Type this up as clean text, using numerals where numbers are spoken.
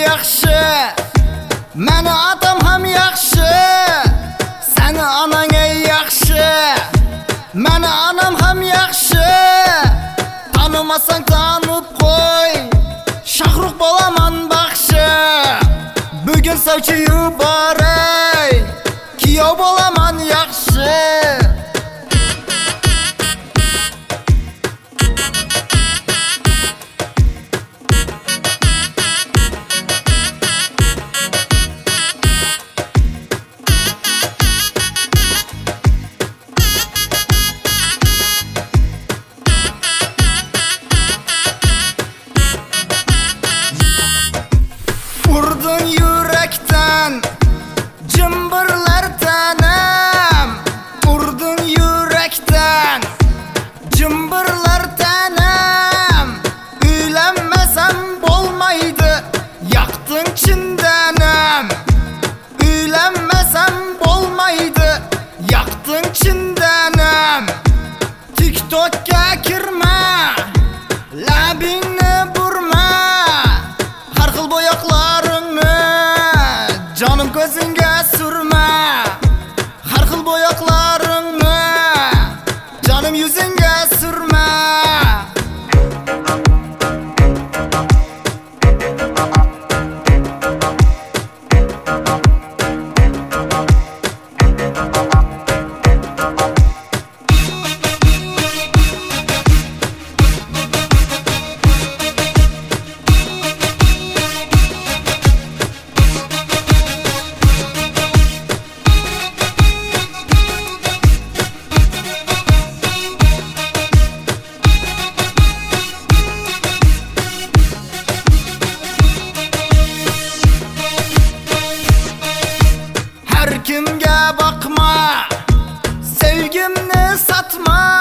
yaxşı, məni adam ham yaxşı, səni anan ey yaxşı, məni anam ham yaxşı. Tanımasan tanıp qoy, Şahrux bolaman baxşı. Bugün savçıyı baray, kiyov bolaman yaxşı. Vurdun yürekten cımbırlar tanem, vurdun yürekten cımbırlar tanem. Ülenmesem bolmaydı, yaktın çindenem. Ülenmesem bolmaydı, yaktın çindenem. TikTok'a girme, labini burma, har xil boyoqlaringni canım gözünge sürme. Har xil boyoqlaringni canım yüzünge sürme. Her kimge bakma, sevgimni satma.